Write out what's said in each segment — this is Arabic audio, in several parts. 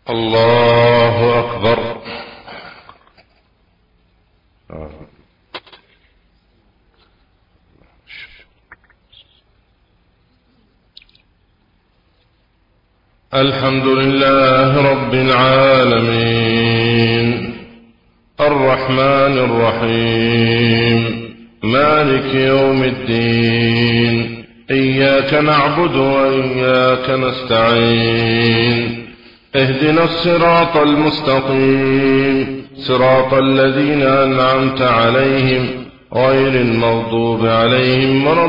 الله أكبر. الحمد لله رب العالمين الرحمن الرحيم مالك يوم الدين إياك نعبد وإياك نستعين اهدنا الصراط المستقيم صراط الذين أنعمت عليهم غير المغضوب عليهم ولا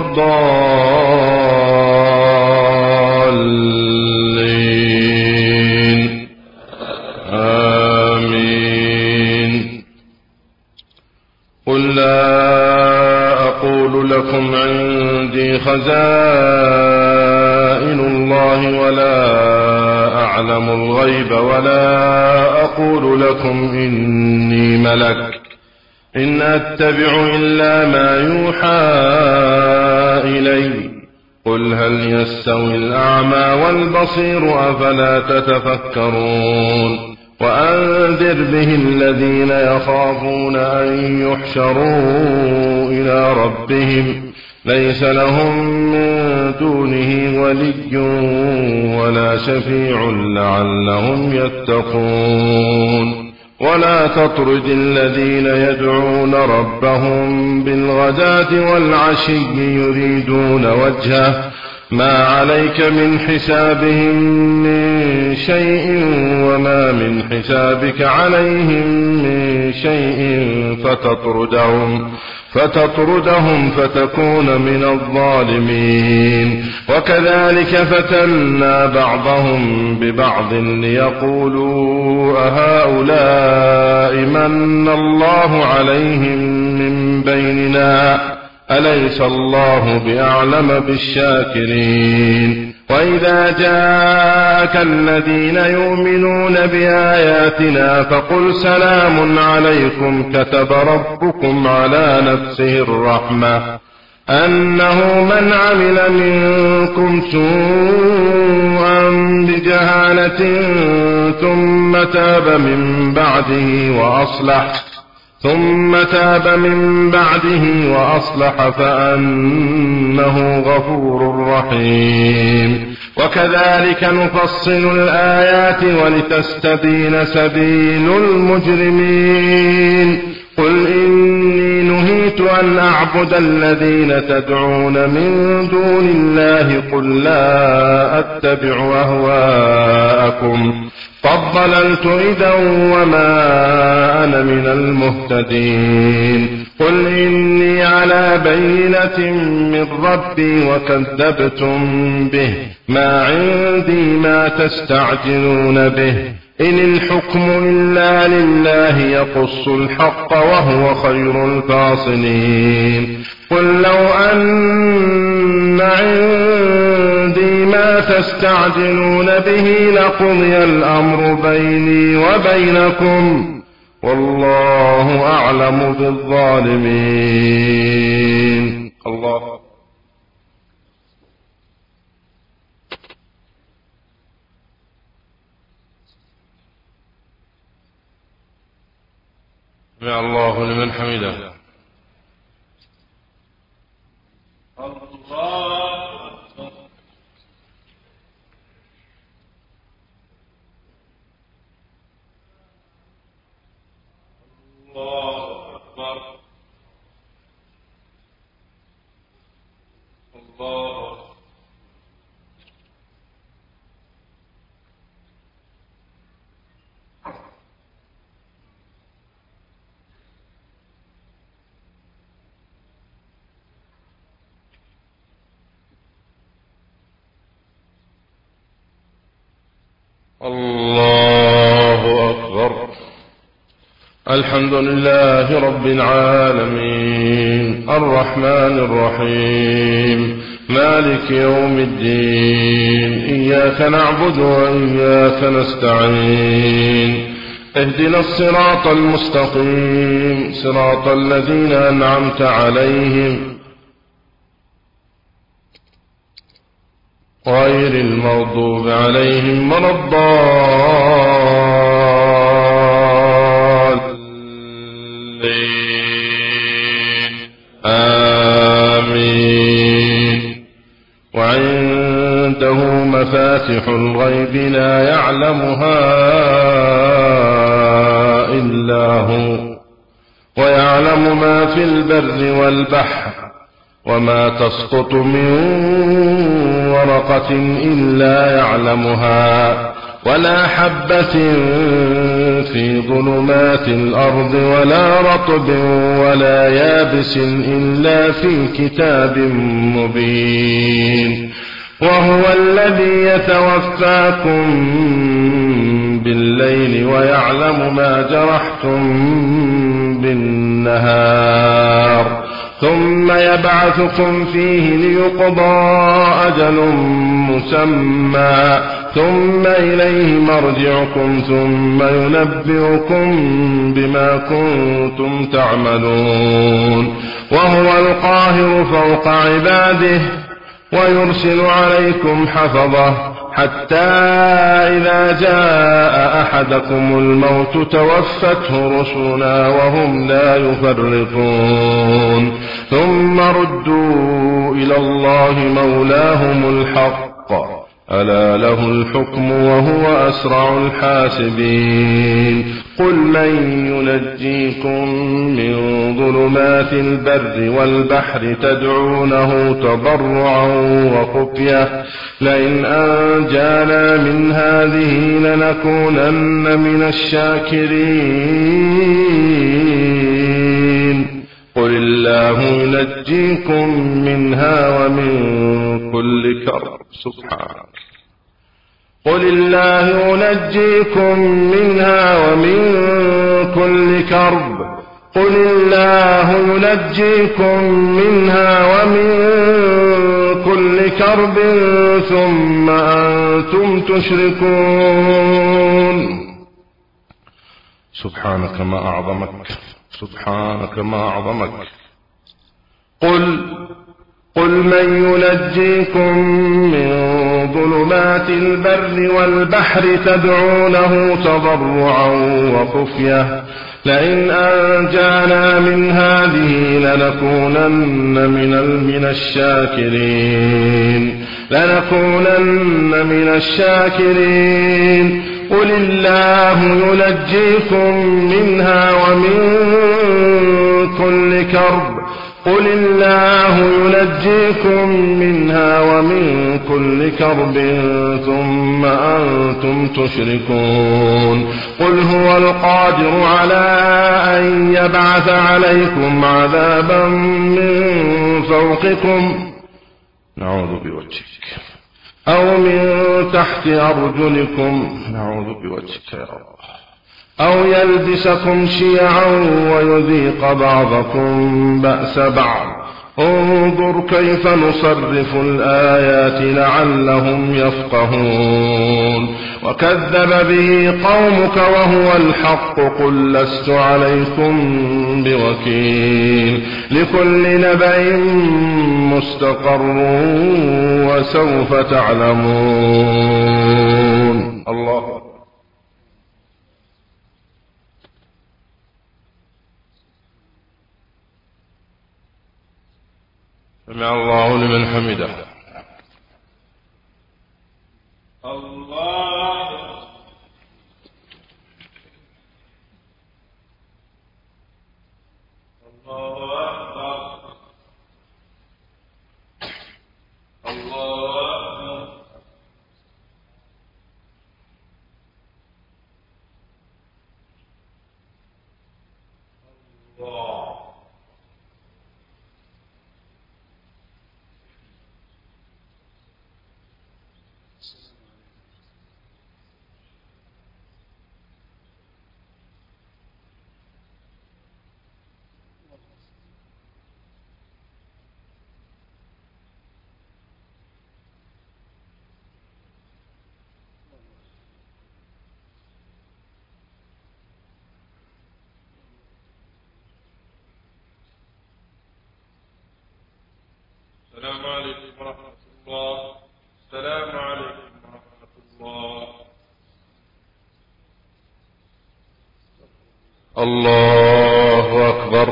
الضالين آمين. قل لا أقول لكم عندي خزائن الله ولا أعلم الغيب ولا أقول لكم إني ملك إن أتبع إلا ما يوحى إلي قل هل يستوي الأعمى والبصير أفلا تتفكرون. وأنذر به الذين يخافون أن يحشروا إلى ربهم ليس لهم من دونه ولي ولا شفيع لعلهم يتقون. ولا تطرد الذين يدعون ربهم بالغداة والعشي يريدون وجهه ما عليك من حسابهم من شيء وما من حسابك عليهم من شيء فتطردهم فتكون من الظالمين. وكذلك فتنا بعضهم ببعض ليقولوا أهؤلاء من الله عليهم من بيننا أليس الله بأعلم بالشاكرين. وإذا جاءك الذين يؤمنون بآياتنا فقل سلام عليكم كتب ربكم على نفسه الرحمة أنه من عمل منكم سوءا بجهالة ثم تاب من بعده وأصلح فأنه غفور رحيم. وكذلك نفصل الآيات ولتستبين سبيل المجرمين. قل إني نهيت أن أعبد الذين تدعون من دون الله قل لا أتبع أهواءكم قد ضللت إذا وما أنا من المهتدين. قل إني على بينة من ربي وكذبتم به ما عندي ما تستعجلون به إن الحكم إلا لله يقص الحق وهو خير الفاصلين. قل لو أن عندي ما تستعجلون به لقضي الأمر بيني وبينكم والله أعلم بالظالمين. الله. سمع الله لمن حمده. الله أكبر. الله أكبر. الله. الله أكبر. الحمد لله رب العالمين الرحمن الرحيم مالك يوم الدين إياك نعبد وإياك نستعين اهدنا الصراط المستقيم صراط الذين أنعمت عليهم غير المغضوب عليهم ولا الضالين المصلين آمين. وعنده مفاتح الغيب لا يعلمها إلا هو ويعلم ما في البر والبحر وما تسقط من ورقة إلا يعلمها ولا حبة في ظلمات الأرض ولا رطب ولا يابس إلا في كتاب مبين. وهو الذي يتوفاكم بالليل ويعلم ما جرحتم بالنهار ثم يبعثكم فيه ليقضى أجل مسمى ثم إليه مرجعكم ثم ينبئكم بما كنتم تعملون. وهو القاهر فوق عباده ويرسل عليكم حفظه حتى إذا جاء أحدكم الموت توفته رسلنا وهم لا يفرطون ثم ردوا إلى الله مولاهم الحق ألا له الحكم وهو أسرع الحاسبين. قل من ينجيكم من ظلمات البر والبحر تدعونه تضرعا وخفية لئن أنجانا من هذه لنكونن من الشاكرين. قل الله ينجيكم منها ومن كل كرب سبحانه. قل الله ينجيكم منها ومن كل كرب. قل الله ينجيكم منها ومن كل كرب ثم أنتم تشركون. سبحانك ما أعظمك سبحانك ما أعظمك. قل من ينجيكم من ظلمات البر والبحر تدعونه تضرعا وخفية لئن أنجانا من هذه لنكونن من الشاكرين. قل الله ينجيكم منها ومن كل كرب. قل الله ينجيكم منها ومن كل كرب ثم أنتم تشركون. قل هو القادر على أن يبعث عليكم عذابا من فوقكم نعوذ بوجهك أو من تحت أرجلكم نعوذ بوجهك يا رب أو يلبسكم شيعا ويذيق بعضكم بأس بعض. انظر كيف نصرف الآيات لعلهم يفقهون. وكذب به قومك وهو الحق قل لست عليكم بوكيل. لكل نبأ مستقر وسوف تعلمون. الله سمع الله لمن حمده. الله أكبر الله السلام عليكم ورحمة الله. السلام عليكم ورحمة الله. الله الله أكبر.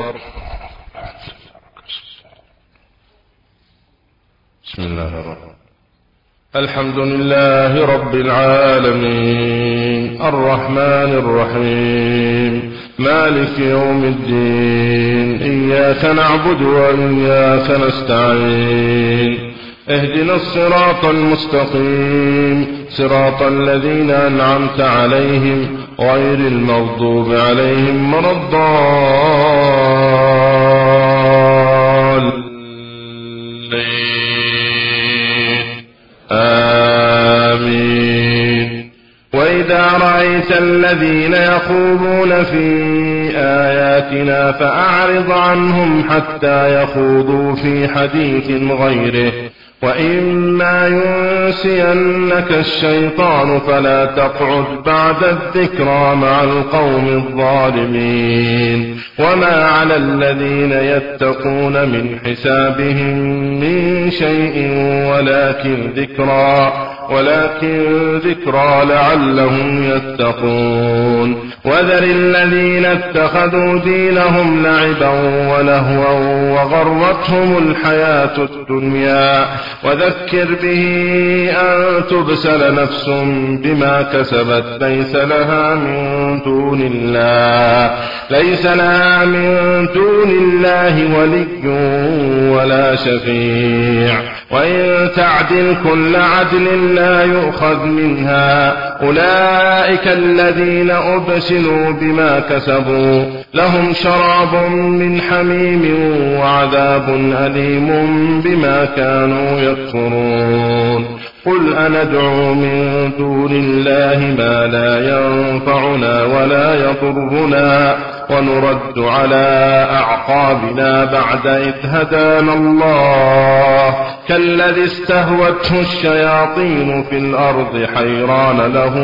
بسم الله الرحمن الحمد لله رب العالمين الرحمن الرحيم مالك يوم الدين إياك نعبد وإياك نستعين اهدنا الصراط المستقيم صراط الذين أنعمت عليهم غير المغضوب عليهم ولا الضالين آمين. وإذا رأيت الذين يخوضون في آياتنا فأعرض عنهم حتى يخوضوا في حديث غيره وإما ينسينك الشيطان فلا تقعد بعد الذكرى مع القوم الظالمين. وما على الذين يتقون من حسابهم من شيء ولكن ذكرى لعلهم يتقون. وذر الذين اتخذوا دينهم لعبا ولهوا وغرتهم الحياة الدنيا وذكر به أن تبسل نفس بما كسبت ليس لها من دون الله ولي ولا شفيع وإن تعدل كل عدل لا يؤخذ منها. أولئك الذين أبسلوا بما كسبوا لهم شراب من حميم وعذاب أليم بما كانوا يكفرون. قل أندعو من دون الله ما لا ينفعنا ولا يضرنا ونرد على أعقابنا بعد إذ هدانا الله كالذي استهوته الشياطين في الأرض حيران له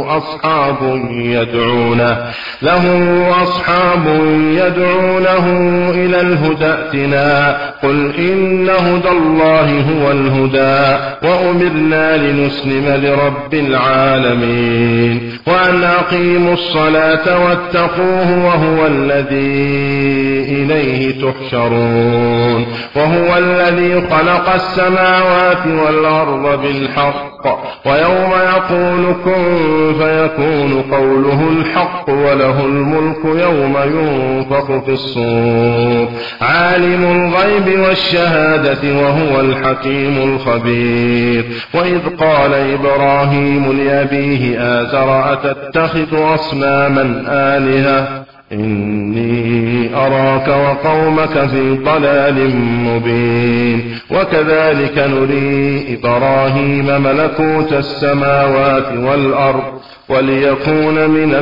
أصحاب يدعونه إلى الهدى ائتنا. قل إن هدى الله هو الهدى وأمرنا لنسلم لرب العالمين وأن أقيموا الصلاة واتقوه وهو الذي إليه تحشرون. وهو الذي خلق السماوات والأرض بالحق ويوم يقول كن فيكون قوله الحق وله الملك يوم ينفخ في الصور عالم الغيب والشهادة وهو الحكيم الخبير. وإذ قال إبراهيم لأبيه آزر أتتخذ أصناما آلهة إني أراك وقومك في ضلال مبين. وكذلك نري إبراهيم ملكوت السماوات والأرض وليكون من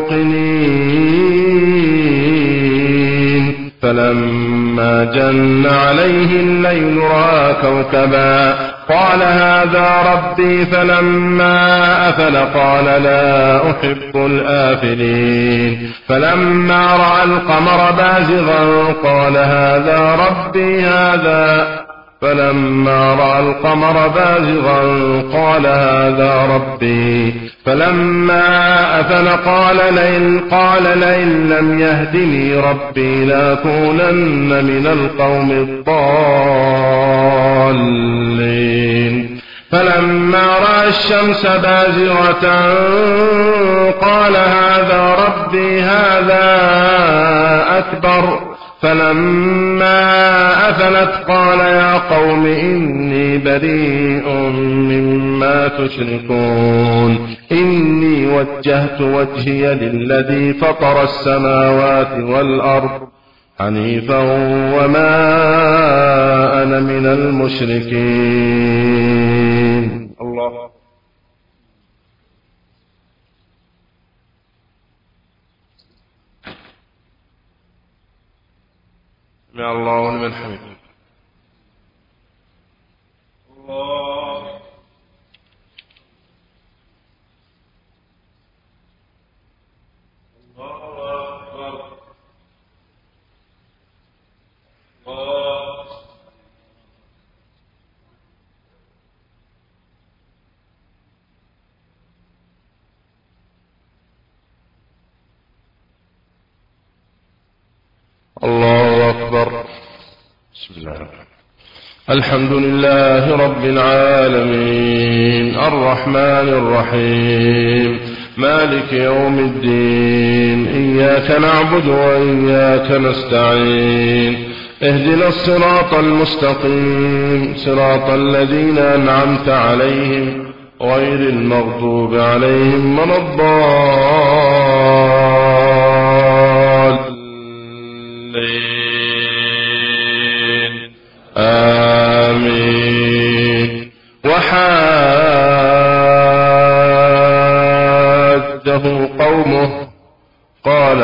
الموقنين. فلما جن عليه الليل رأى كوكبا قال هذا ربي فلما أفل قال لا أحب الآفلين. فلما رأى القمر بازغا قال هذا ربي فلما رأى القمر بازغا قال هذا ربي فلما أفل قال لئن لم يهدني ربي لأكونن من القوم الضالين. فلما رأى الشمس بازغة قال هذا ربي هذا أكبر. فلما أفلت قال يا قوم إني بريء مما تشركون. إني وجهت وجهي للذي فطر السماوات والأرض حنيفا وما أنا من المشركين. الله سمع الله لمن حمده. الله أكبر. الله الله أكبر. بسم الله الرحمن الرحيم. الحمد لله رب العالمين الرحمن الرحيم مالك يوم الدين إياك نعبد وإياك نستعين اهدنا الصراط المستقيم صراط الذين أنعمت عليهم غير المغضوب عليهم ولا الضالين آمين. وحاجه قومه قال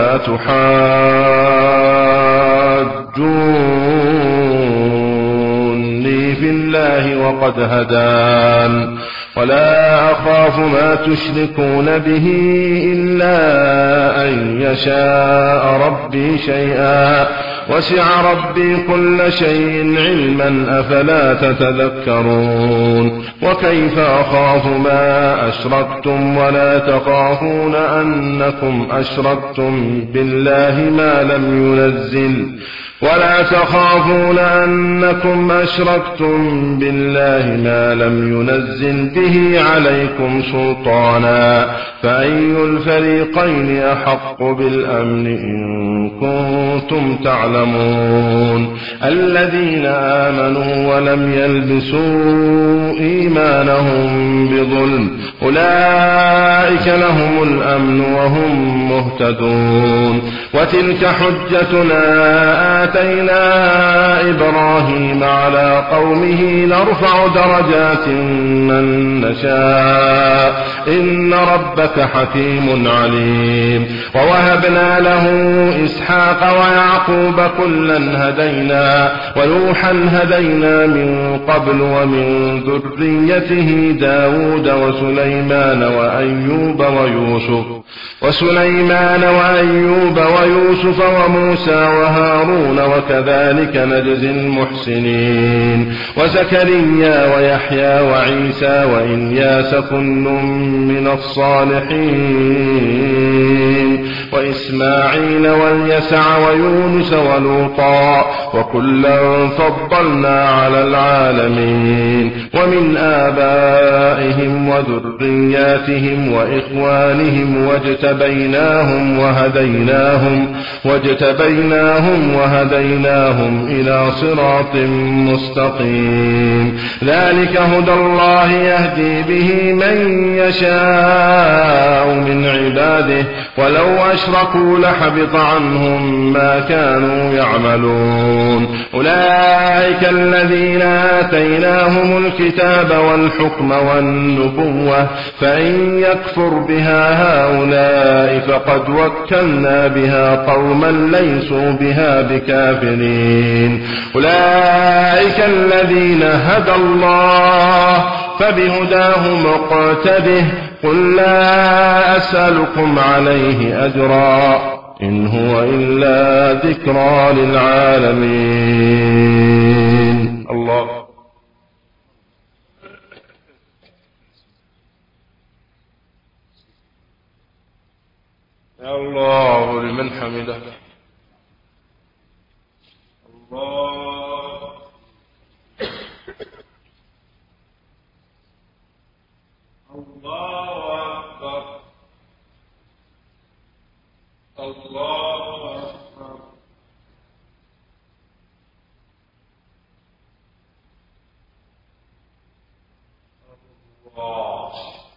أتحاجوني في الله وقد هدان ولا أخاف ما تشركون به إلا أن يشاء ربي شيئا وسع ربي كل شيء علما أفلا تتذكرون. وكيف أخاف ما أشركتم ولا تخافون أنكم أشركتم بالله ما لم ينزل به عليكم سلطانا فأي الفريقين أحق بالأمن إن كنتم تعلمون. الذين آمنوا ولم يلبسوا إيمانهم بظلم أولئك لهم الأمن وهم مهتدون. وتلك حجتنا آتينا إبراهيم على قومه نرفع درجات من نشاء إن ربك حكيم عليم. ووهبنا له إسحاق ويعقوب كلا هدينا ونوحا هدينا من قبل ومن ذريته داود وسليمان وأيوب ويوسف وموسى وهارون وكذلك نجزي المحسنين. وزكريا ويحيى وعيسى وإلياس كل من الصالحين وإسماعيل واليسع ويونس ولوطا وكلا فضلنا على العالمين. ومن آبائهم وذرياتهم وإخوانهم واجتبيناهم وهديناهم إلى صراط مستقيم. ذلك هدى الله يهدي به من يشاء من عباده ولو أشركوا لحبط عنهم ما كانوا يعملون. أولئك الذين آتيناهم الكتاب والحكم والنبوة فإن يكفر بها هؤلاء فقد وكلنا بها قوما ليسوا بها بكافرين. أولئك الذين هدى الله فبهداه مقتده قل لا أسألكم عليه أجرا إن هو إلا ذكرى للعالمين. الله يا الله لمن حمده. الله الله أكبر. الله أكبر. الله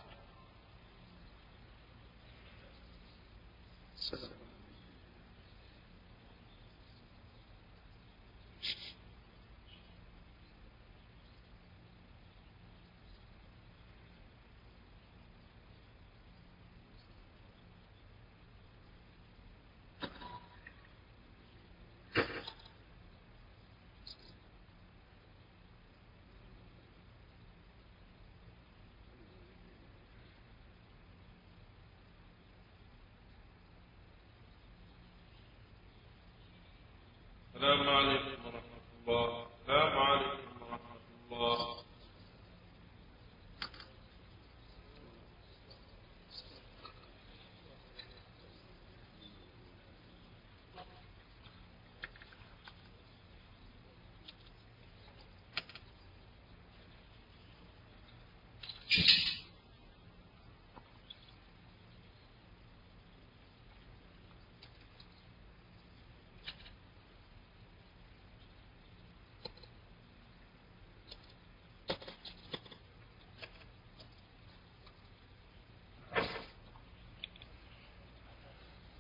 السلام عليكم ورحمة الله. السلام عليكم ورحمة الله.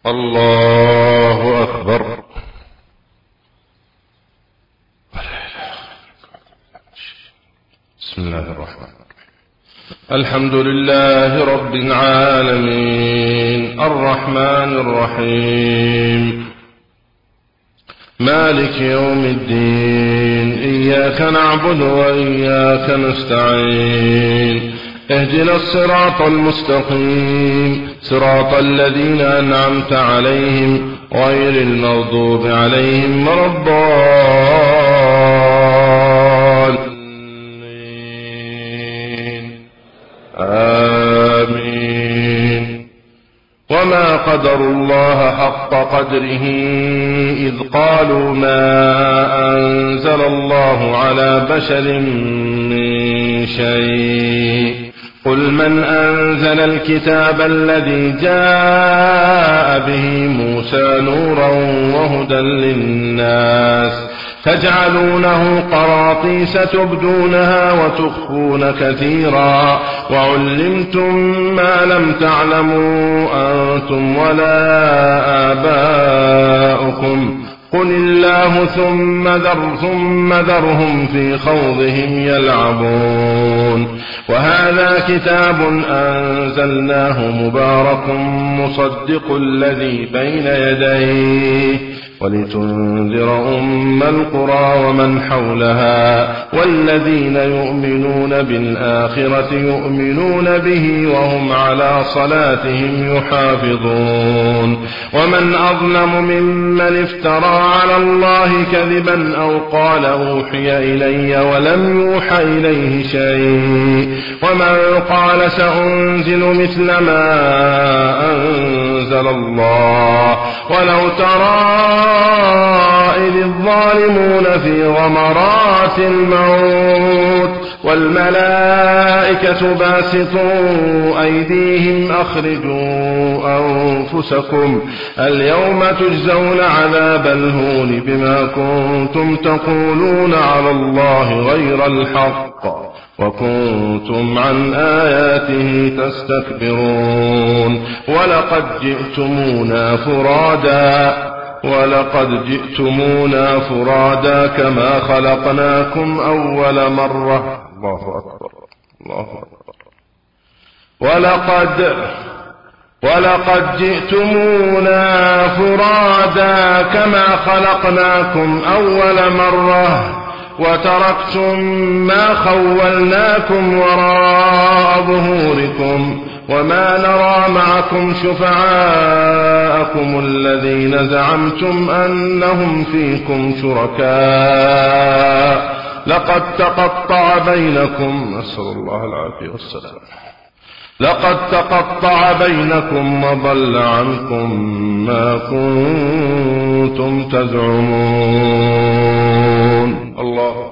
الله أكبر. بسم الله الرحمن الرحيم. الحمد لله رب العالمين الرحمن الرحيم مالك يوم الدين إياك نعبد وإياك نستعين اهدنا الصراط المستقيم صراط الذين أنعمت عليهم غير المغضوب عليهم ولا الضالين آمين. وما قدروا الله حق قدره إذ قالوا ما أنزل الله على بشر من شيء قل من أنزل الكتاب الذي جاء به موسى نورا وهدى للناس تجعلونه قراطيس تبدونها وتخفون كثيرا وعلمتم ما لم تعلموا أنتم ولا آباؤكم قل الله ثم ذرهم في خوضهم يلعبون. وهذا كتاب أنزلناه مبارك مصدق الذي بين يديه ولتنذر أم القرى ومن حولها والذين يؤمنون بالآخرة يؤمنون به وهم على صلاتهم يحافظون. ومن أظلم ممن افترى على الله كذبا أو قال أوحي إلي ولم يوح إليه شيء ومن قال سأنزل مثل ما أنزل الله ولو ترى إذ الظالمون في غمرات الموت والملائكة باسطوا أيديهم أخرجوا أنفسكم اليوم تجزون عذاب الهون بما كنتم تقولون على الله غير الحق وكنتم عن آياته تستكبرون. ولقد جئتمونا فرادا كما خلقناكم أول مرة. الله أكبر الله أكبر. ولقد جئتمونا فرادا كما خلقناكم أول مرة وتركتم ما خولناكم وراء ظهوركم وما نرى معكم شفعاءكم الذين زعمتم أنهم فيكم شركاء لقد تقطع بينكم نسأل الله العافية والسلام لقد تقطع بينكم وضل عنكم ما كنتم تزعمون. الله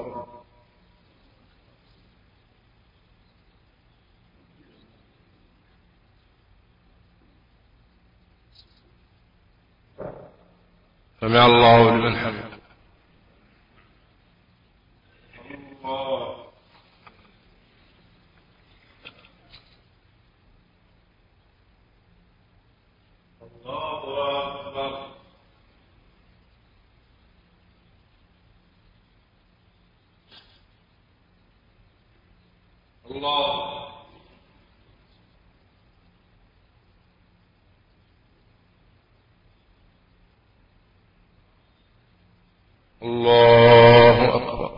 سمع الله لمن حمده. الله أكبر.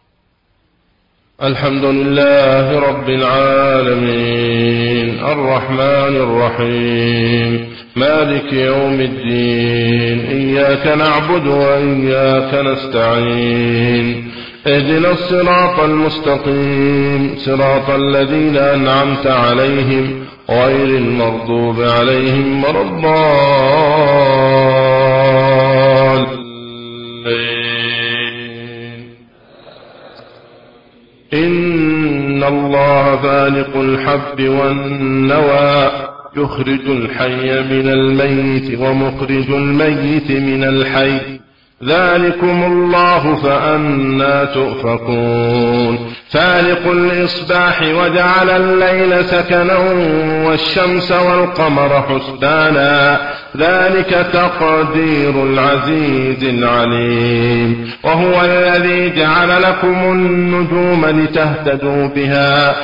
الحمد لله رب العالمين الرحمن الرحيم مالك يوم الدين إياك نعبد وإياك نستعين اهدنا الصراط المستقيم صراط الذين أنعمت عليهم غير المغضوب عليهم ولا الضالين. إن الله فالق الحب والنوى يخرج الحي من الميت ومخرج الميت من الحي ذلكم الله فأنى تؤفكون فالق الإصباح وجعل الليل سكنا والشمس والقمر حسبانا ذلك تقدير العزيز العليم وهو الذي جعل لكم النجوم لتهتدوا بها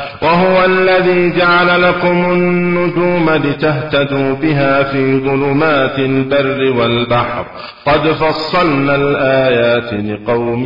في ظلمات البر والبحر قد فصلنا الآيات لقوم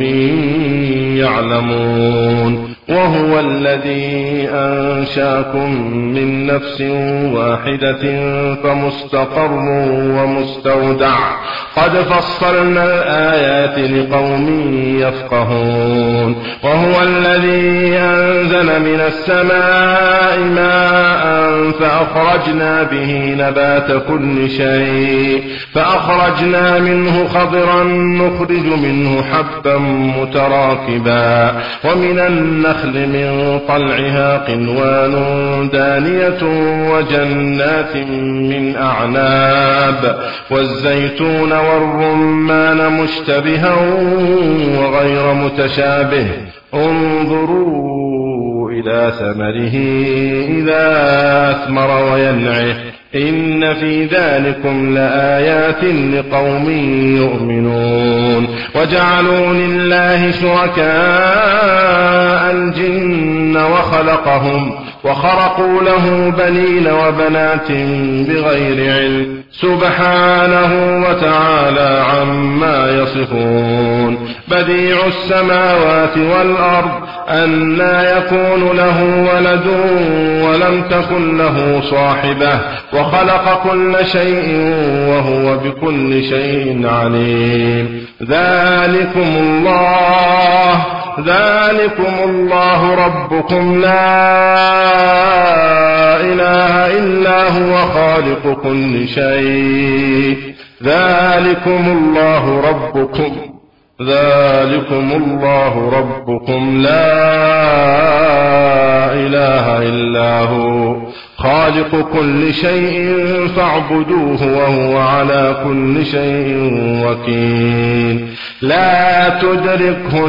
يعلمون وهو الذي أنشاكم من نفس واحدة فمستقر ومستودع قد فصلنا الآيات لقوم يفقهون وهو الذي أنزل من السماء ماء فأخرجنا به نبات كل شيء فأخرجنا منه خضرا نخرج منه حبا متراكبا ومن النخل من طلعها قنوان دانية وجنات من أعناب والزيتون والرمان مشتبها وغير متشابه انظروا إلى ثمره إذا أثمر وينعه إن في ذلكم لآيات لقوم يؤمنون وجعلوا لله شركاء الجن وخرقوا له بنين وبنات بغير علم سبحانه وتعالى عما يصفون بديع السماوات والأرض أنى يكون له ولد ولم تكن له صاحبة وخلق كل شيء وهو بكل شيء عليم ذلكم الله ربكم لا إله إلا هو خالق كل شيء ذلكم الله ربكم لا إله إلا هو خالق كل شيء فاعبدوه وهو على كل شيء وكيل لا تدركه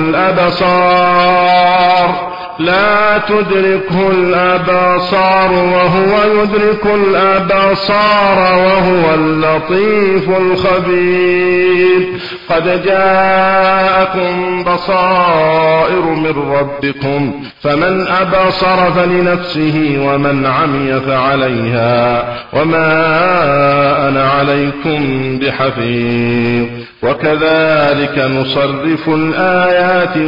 الأبصار وهو يدرك الأبصار وهو اللطيف الخبير قد جاءكم بصائر من ربكم فمن أبصر فلنفسه ومن عمي فعليها وما أنا عليكم بحفيظ وكذلك نصرف الآيات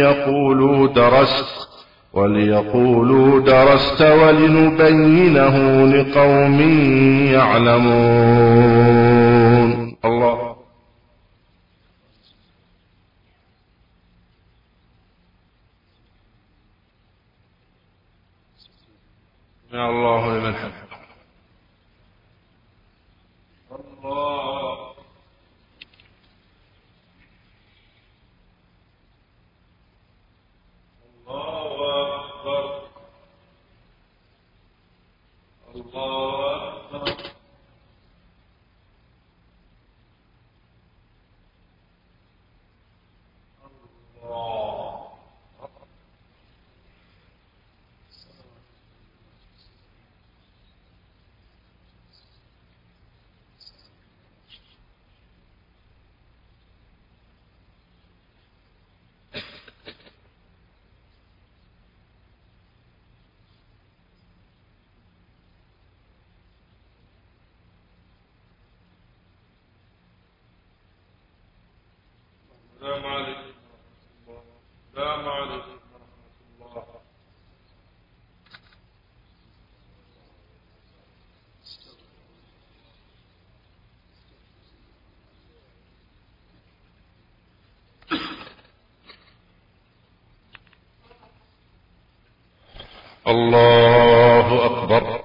وليقولوا درست ولنبينه لقوم يعلمون الله يا الله لمن حمده الله السلام عليكم ورحمة الله. الله أكبر.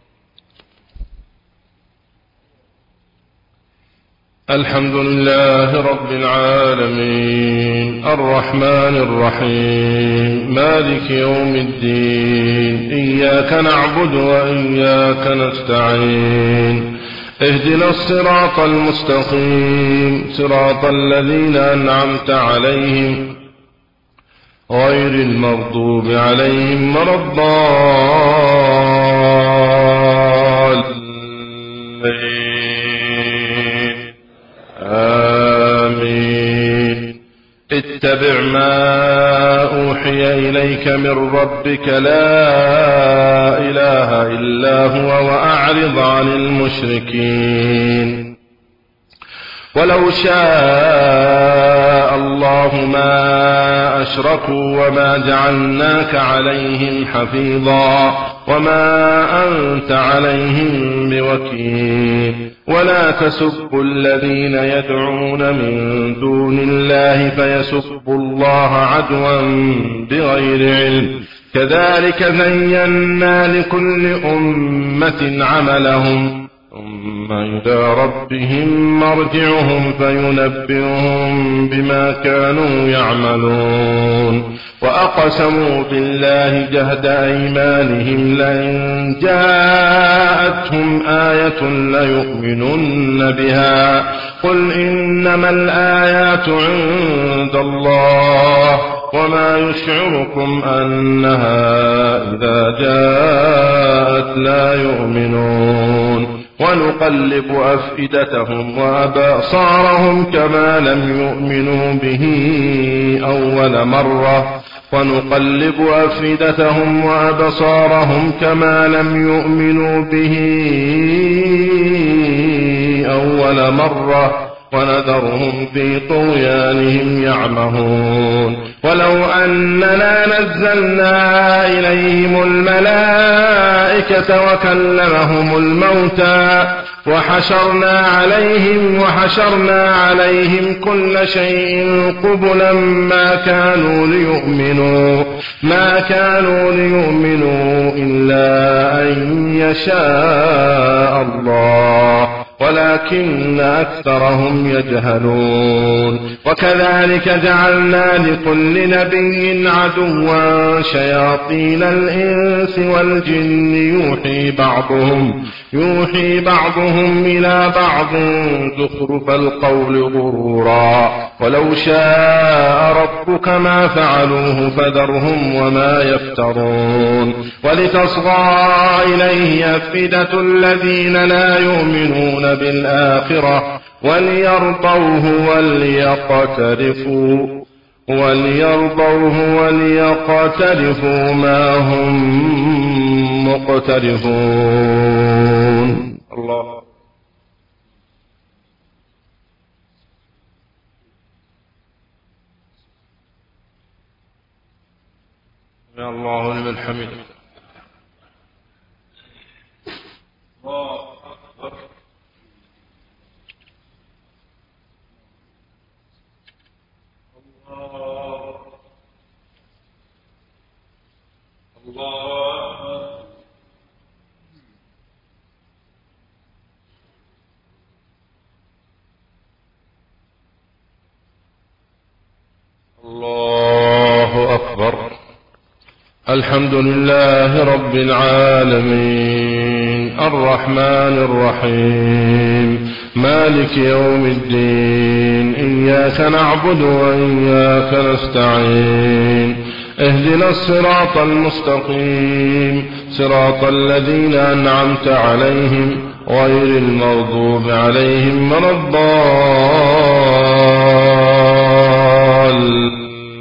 الحمد لله رب العالمين الرحمن الرحيم مالك يوم الدين إياك نعبد وإياك نستعين اهدنا الصراط المستقيم صراط الذين أنعمت عليهم غير المغضوب عليهم ولا الضالين آمين. اتبع ما أوحي إليك من ربك لا إله إلا هو وأعرض عن المشركين. ولو شاء الله ما أشركوا وما جعلناك عليهم حفيظا وما أنت عليهم بوكيل. ولا تسبوا الذين يدعون من دون الله فيسبوا الله عدوا بغير علم. كذلك زينا لكل أمة عملهم ثم إلى ربهم مرجعهم فينبئهم بما كانوا يعملون. وأقسموا بالله جهد أيمانهم لئن جاءتهم آية ليؤمنن بها قل إنما الآيات عند الله وما يشعركم أنها إذا جاءت لا يؤمنون. ونقلب أفئدتهم وأبصارهم كما لم يؤمنوا به أول مرة ونذرهم في طغيانهم يعمهون. ولو أننا نزلنا إليهم الملائكة وكلمهم الموتى وحشرنا عليهم كل شيء قبلا ما كانوا ليؤمنوا إلا أن يشاء الله ولكن أكثرهم يجهلون. وكذلك جعلنا لكل نبي عدوا شياطين الإنس والجن يوحي بعضهم إلى بعض زخرف القول غرورا. ولو شاء ربك ما فعلوه فذرهم وما يفترون. ولتصغى إليه أفئدة الذين لا يؤمنون بالآخرة وليرضوه وليقترفوا ما هم مقترفون. الله يا الله لمن حمده. الله أكبر. الله أكبر. الحمد لله رب العالمين الرحمن الرحيم مالك يوم الدين إياك نعبد وإياك نستعين اهدنا الصراط المستقيم صراط الذين أنعمت عليهم غير المغضوب عليهم ولا الضالين.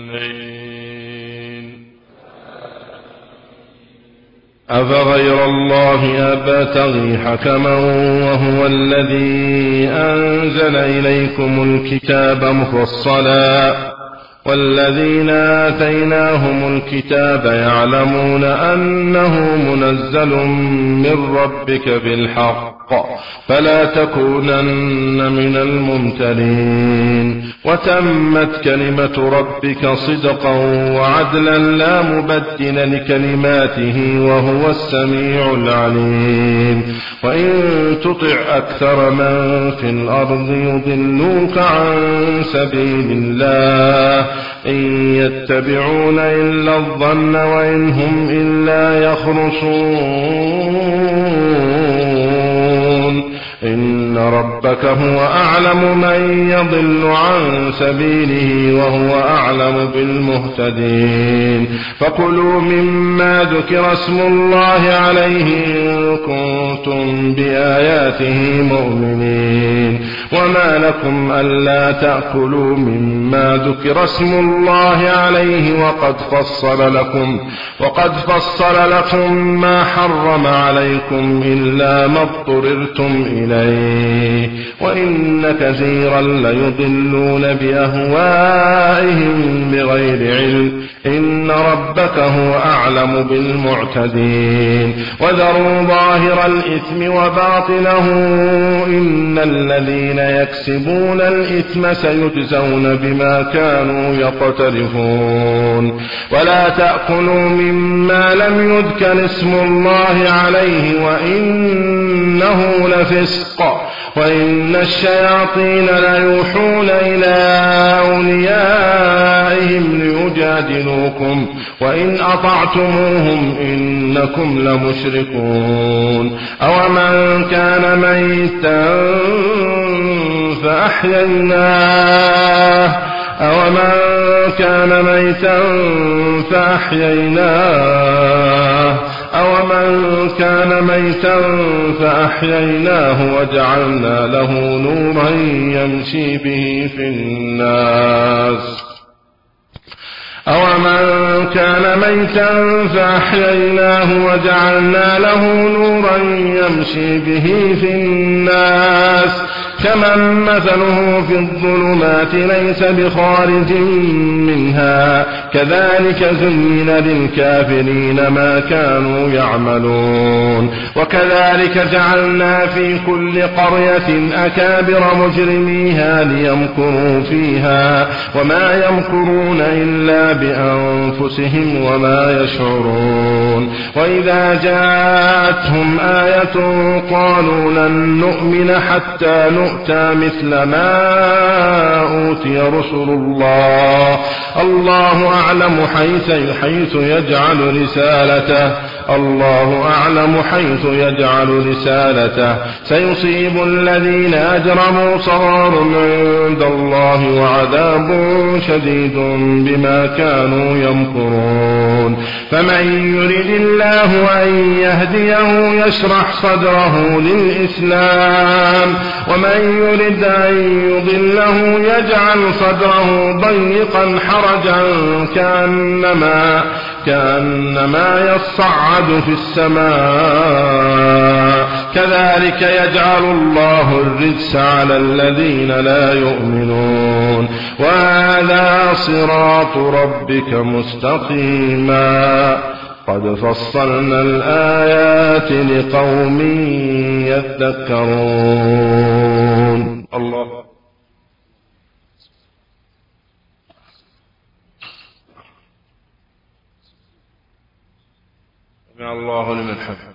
أفغير الله أبتغي حكما وهو الذي أنزل إليكم الكتاب مفصلا والذين آتيناهم الكتاب يعلمون أنه منزل من ربك بالحق فلا تكونن من الممترين. وتمت كلمة ربك صدقا وعدلا لا مبدل لكلماته وهو السميع العليم. وإن تطع أكثر من في الأرض يضلوك عن سبيل الله إن يتبعون إلا الظن وإن هم إلا يخرصون. إن ربك هو أعلم من يضل عن سبيله وهو أعلم بالمهتدين فكلوا مما ذكر اسم الله عليه إن كنتم بآياته مؤمنين وما لكم ألا تأكلوا مما ذكر اسم الله عليه وقد فصل لكم ما حرم عليكم إلا ما اضطررتم إليه وإن كثيرا ليضلون بأهوائهم بغير علم إن ربك هو أعلم بالمعتدين وذروا ظاهر الإثم وباطنه إن الذين يكسبون الإثم سيجزون بما كانوا يقترفون ولا تأكلوا مما لم يذكر اسم الله عليه وإنه لفسق وإن الشياطين ليوحون إلى أوليائهم ليجادلوكم وإن أطعتموهم إنكم لمشركون أومن كان ميتا فأحييناه وجعلنا له نورا يمشي به في الناس كمن مثله في الظلمات ليس بخارج منها كذلك زين للكافرين ما كانوا يعملون وكذلك جعلنا في كل قرية أكابر مجرميها ليمكروا فيها وما يمكرون إلا بأنفسهم وما يشعرون وإذا جاءتهم آية قالوا لن نؤمن حتى نؤتى مثل ما أوتي رسل الله الله أعلم حيث يجعل رسالته سيصيب الذين أجرموا صغار عند الله وعذاب شديد بما كانوا يمكرون فمن يرد الله أن يهديه يشرح صدره للإسلام ومن يرد أن يضله يجعل صدره ضيقا حرجا كأنما يصعد في السماء كذلك يجعل الله الرجس على الذين لا يؤمنون وهذا صراط ربك مستقيما قد فصلنا الآيات لقوم يذكرون الله سمع الله لمن حمده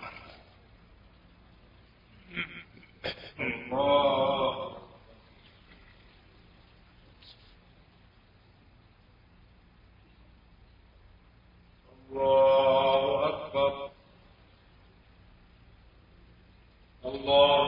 الله أكبر الله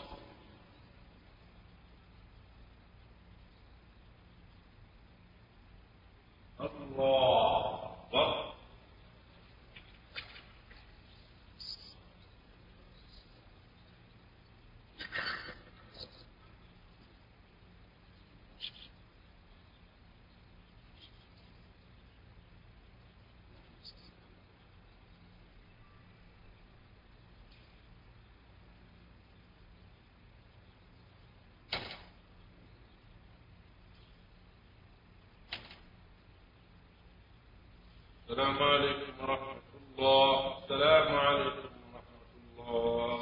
السلام عليكم ورحمة الله. السلام عليكم ورحمة الله.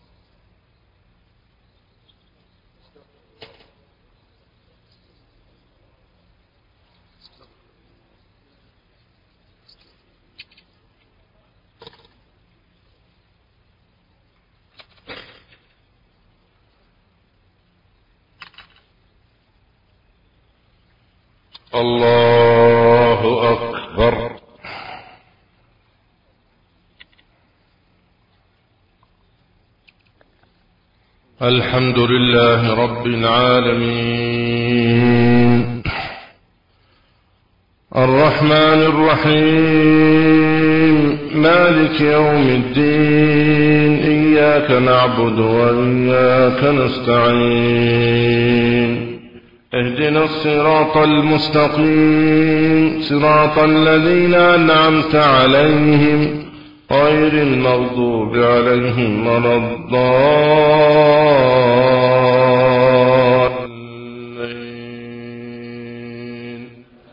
الله أكبر. الحمد لله رب العالمين الرحمن الرحيم مالك يوم الدين إياك نعبد وإياك نستعين اهدنا الصراط المستقيم صراط الذين أنعمت عليهم غير المغضوب عليهم ولا الضالين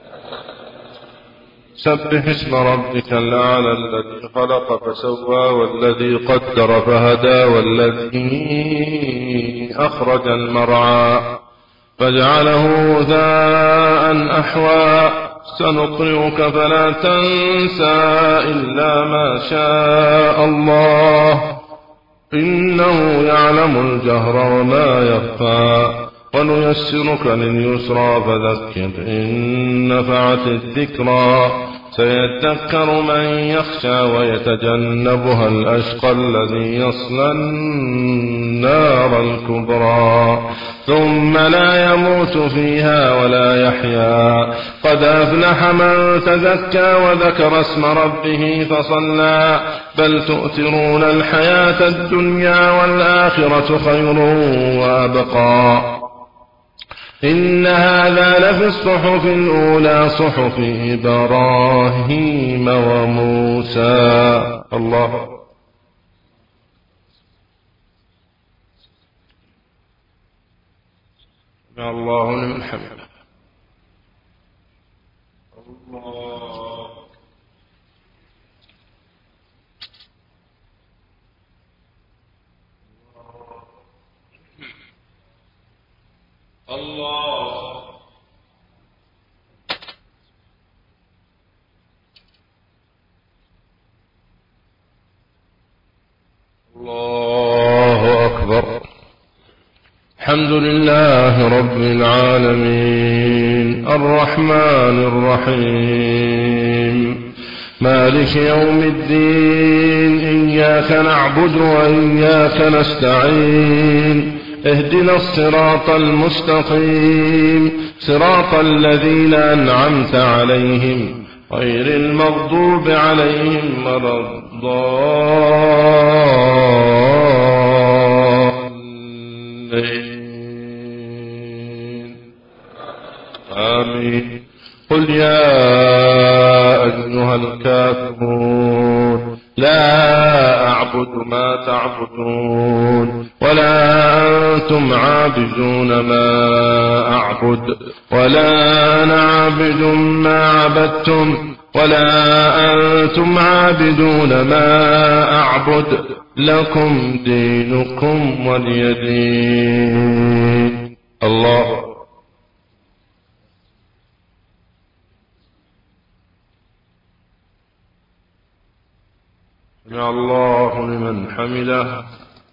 سبح اسم ربك الأعلى الذي خلق فسوى والذي قدر فهدى والذي أخرج المرعى فجعله غثاء أحوى سنقرئك فلا تنسى إلا ما شاء الله إنه يعلم الجهر وما يخفى ونيسرك لليسرى فذكر إن نفعت الذكرى سيذكر من يخشى ويتجنبها الأشقى الذي يصلى النار الكبرى ثم لا يموت فيها ولا يحيا قد أفلح من تزكى وذكر اسم ربه فصلى بل تؤثرون الحياة الدنيا والآخرة خير وأبقى إن هذا لفي الصحف الأولى صحف إبراهيم وموسى الله الله لمن حمده الله الله أكبر الحمد لله رب العالمين الرحمن الرحيم مالك يوم الدين إياك نعبد وإياك نستعين اهدنا الصراط المستقيم صراط الذين أنعمت عليهم غير المغضوب عليهم ولا الضالين آمين قل يا أيها الكافرون لا أعبد ما تعبدون ولا أنتم عابدون ما أعبد ولا أنا عابد ما عبدتم ولا أنتم عابدون ما أعبد لكم دينكم ولي دين الله يا الله لمن حمده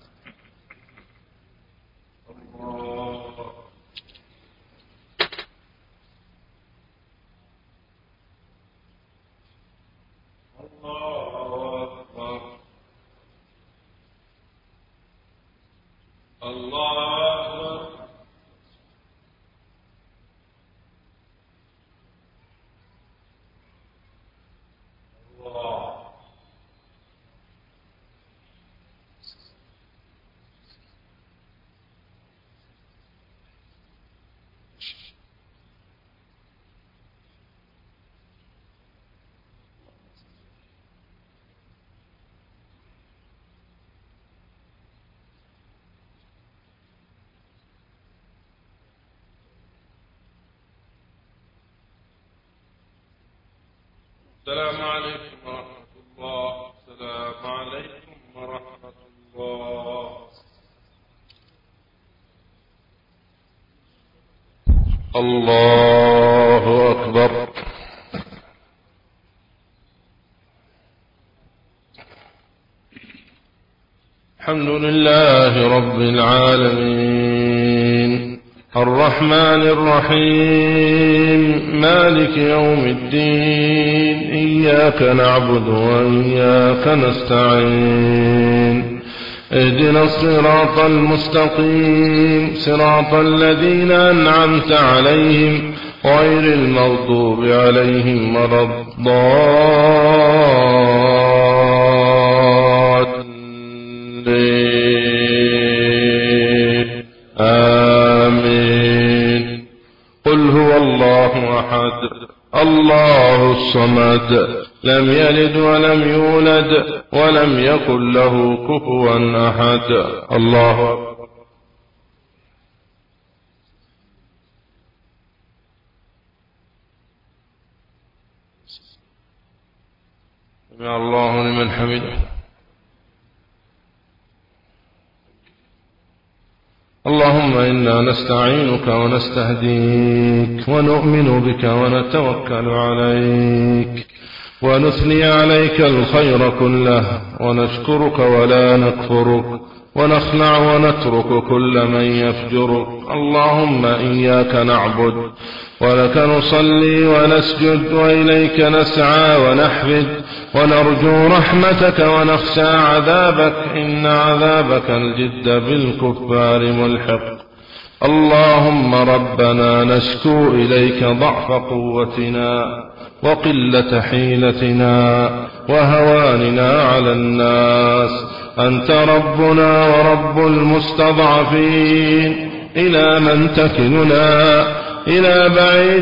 السلام عليكم ورحمة الله السلام عليكم ورحمة الله الله أكبر الحمد لله رب العالمين الرحمن الرحيم مالك يوم الدين إياك نعبد وإياك نستعين اهدنا الصراط المستقيم صراط الذين أنعمت عليهم غير المغضوب عليهم ولا الضالين آمين. قل هو الله أحد الله الصمد لم يلد ولم يولد ولم يكن له كفوا أحد. الله أكبر. سمع الله لمن حمده. اللهم إنا نستعينك ونستهديك ونؤمن بك ونتوكل عليك ونثني عليك الخير كله ونشكرك ولا نكفرك ونخلع ونترك كل من يفجرك. اللهم إياك نعبد ولك نصلي ونسجد وإليك نسعى ونحفد ونرجو رحمتك ونخشى عذابك إن عذابك الجد بالكفار ملحق. اللهم ربنا نشكو إليك ضعف قوتنا وقلة حيلتنا وهواننا على الناس. أنت ربنا ورب المستضعفين. إلى من تكلنا؟ إلى بعيد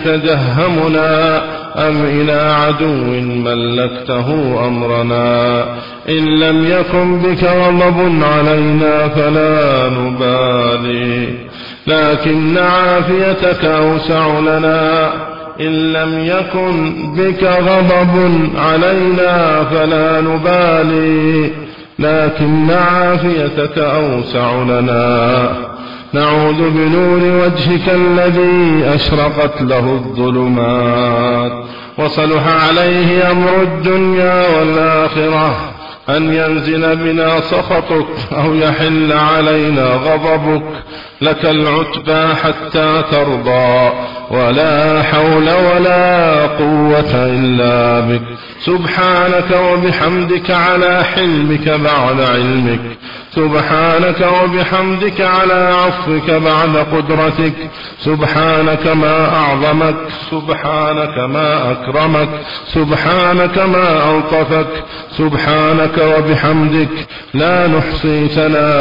يتجهمنا أم إلى عدو ملكته أمرنا؟ إن لم يكن بك غضب علينا فلا نبالي لكن عافيتك أوسع لنا. إن لم يكن بك غضب علينا فلا نبالي لكن عافيتك أوسع لنا. نعوذ بنور وجهك الذي أشرقت له الظلمات وصلح عليه أمر الدنيا والآخرة أن ينزل بنا سخطك أو يحل علينا غضبك. لك العتبى حتى ترضى ولا حول ولا قوة إلا بك. سبحانك وبحمدك على حلمك بعد علمك. سبحانك وبحمدك على عفوك بعد قدرتك. سبحانك ما أعظمك. سبحانك ما أكرمك. سبحانك ما ألطفك. سبحانك وبحمدك لا نحصي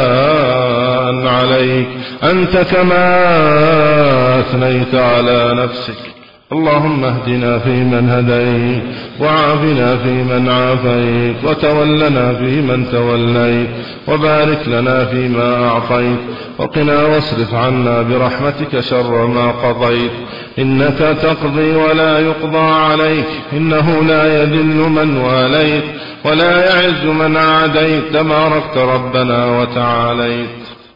ثناء عليك أنت كما أثنيت على نفسك. اللهم اهدنا فيمن هديت وعافنا فيمن عافيت وتولنا فيمن توليت وبارك لنا فيما أعطيت وقنا واصرف عنا برحمتك شر ما قضيت. إنك تقضي ولا يقضى عليك إنه لا يذل من واليت ولا يعز من عاديت تباركت ربنا وتعاليت.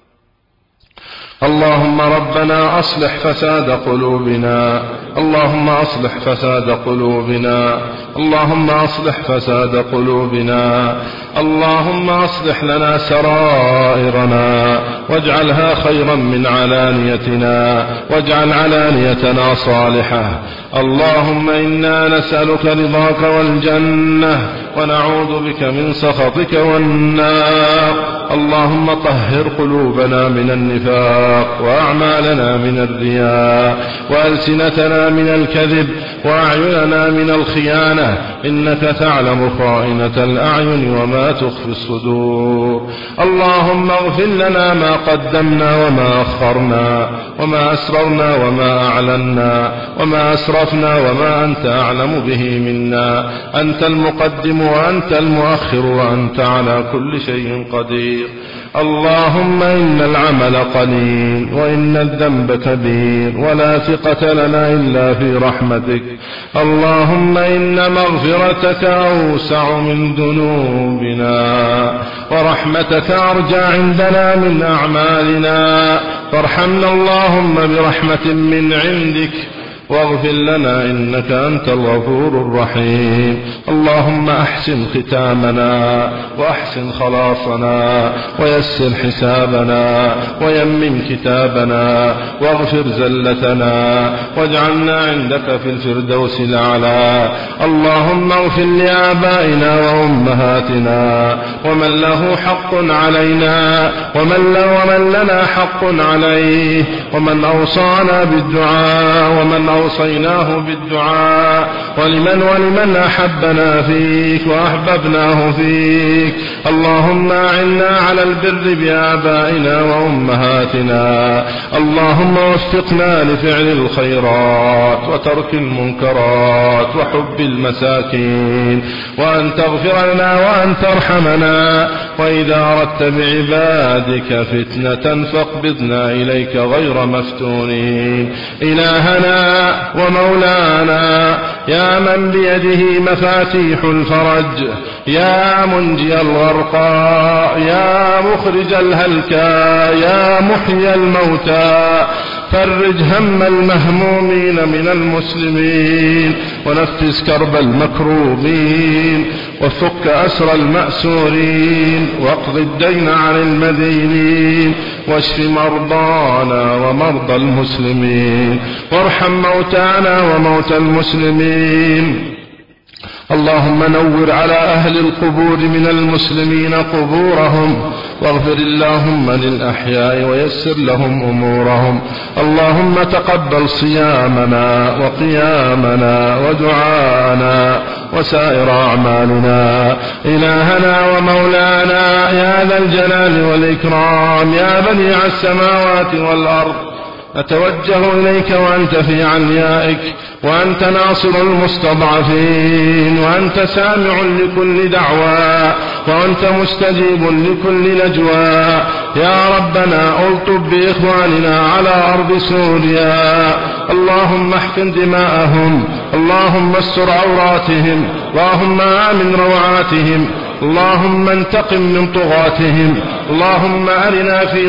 اللهم ربنا أصلح فساد قلوبنا. اللهم أصلح فساد قلوبنا. اللهم أصلح فساد قلوبنا. اللهم أصلح لنا سرائرنا واجعلها خيرا من علانيتنا واجعل علانيتنا صالحة. اللهم إنا نسألك رضاك والجنة ونعوذ بك من سخطك والنار. اللهم طهر قلوبنا من النفاق وأعمالنا من الرياء وألسنتنا من الكذب وأعيننا من الخيانة إنك تعلم خائنة الأعين وما تخفي الصدور. اللهم اغفر لنا ما قدمنا وما أخرنا وما أسررنا وما أعلنا وما أسرفنا وما أنت أعلم به منا. أنت المقدم وأنت المؤخر وأنت على كل شيء قدير. اللهم إن العمل قليل وإن الذنب كبير ولا ثقة لنا إلا في رحمتك. اللهم إن مغفرتك أوسع من ذنوبنا ورحمتك أرجى عندنا من أعمالنا. فارحمنا اللهم برحمة من عندك واغفر لنا إنك أنت الغفور الرحيم. اللهم أحسن ختامنا وأحسن خلاصنا ويسر حسابنا ويمن كتابنا واغفر زلتنا واجعلنا عندك في الفردوس الأعلى. اللهم اغفر لآبائنا وأمهاتنا ومن له حق علينا ومن لنا حق عليه، ومن أوصانا بالدعاء ومن أوصيناه بالدعاء، ولمن أحبنا فيك وأحببناه فيك. اللهم أعنا على البر بآبائنا وأمهاتنا. اللهم وفقنا لفعل الخيرات وترك المنكرات وحب المساكين، وأن تغفر لنا وأن ترحمنا. وإذا أردت بعبادك فتنة فاقبضنا إليك غير مفتونين. إلهنا ومولانا، يا من بيده مفاتيح الفرج، يا منجي الغرقى، يا مخرج الهلكى، يا محيي الموتى، فرج هم المهمومين من المسلمين، ونفس كرب المكروبين، وفك أسر المأسورين، واقض الدين عن المدينين، واشف مرضانا ومرضى المسلمين، وارحم موتانا وموتى المسلمين. اللهم نور على أهل القبور من المسلمين قبورهم، واغفر اللهم للأحياء ويسر لهم أمورهم. اللهم تقبل صيامنا وقيامنا ودعاءنا وسائر أعمالنا. إلهنا ومولانا، يا ذا الجلال والإكرام، يا بديع السماوات والأرض، أتوجه إليك وأنت في عليائك، وأنت ناصر المستضعفين، وأنت سامع لكل دعوى، وأنت مستجيب لكل نجوى. يا ربنا ألطف بإخواننا على أرض سوريا، اللهم احقن دماءهم، اللهم استر عوراتهم، اللهم آمن روعاتهم، اللهم انتقم من طغاتهم، اللهم أرنا في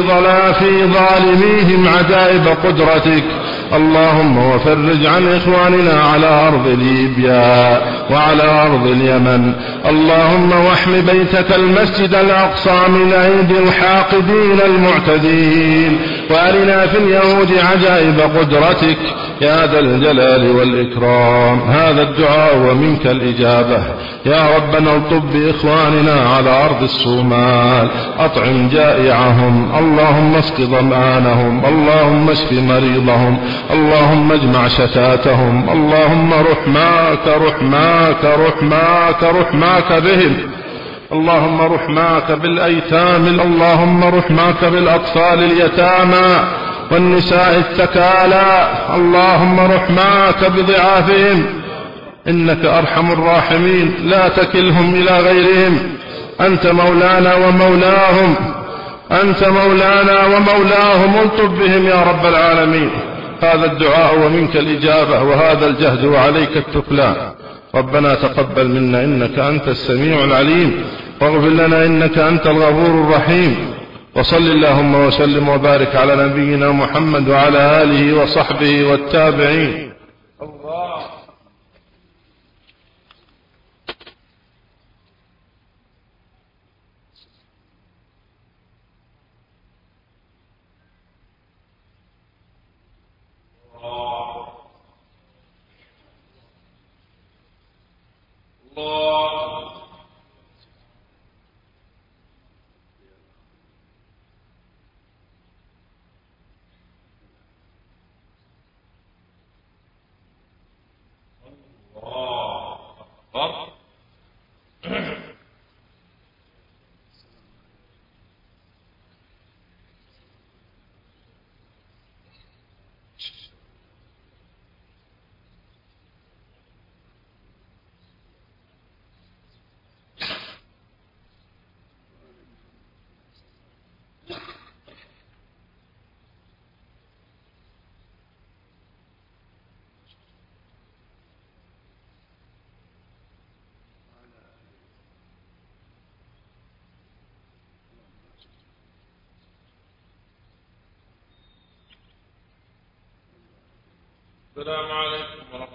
ظالميهم عجائب قدرتك. اللهم وفرج عن إخواننا على أرض ليبيا وعلى أرض اليمن. اللهم واحم بيتك المسجد الأقصى من أيدي الحاقدين المعتدين، وأرنا في اليهود عجائب قدرتك يا ذا الجلال والإكرام. هذا الدعاء ومنك الإجابة. يا ربنا الطب بإخواننا على أرض الصومال، أطعم جائعهم، اللهم اسق ظمآنهم، اللهم اشف مريضهم، اللهم اجمع شتاتهم، اللهم رحماك رحماك رحماك رحماك بهم، اللهم رحماك بالأيتام، اللهم رحماك بالأطفال اليتامى والنساء التكالى، اللهم رحماك بضعافهم، إنك أرحم الراحمين، لا تكلهم إلى غيرهم، أنت مولانا ومولاهم، أنت مولانا ومولاهم، الطف بهم يا رب العالمين. هذا الدعاء ومنك الإجابة، وهذا الجهد وعليك التكلان. ربنا تقبل منا إنك أنت السميع العليم، واغفر لنا إنك أنت الغفور الرحيم. وصل اللهم وسلم وبارك على نبينا محمد وعلى آله وصحبه والتابعين. الله السلام عليكم ورحمة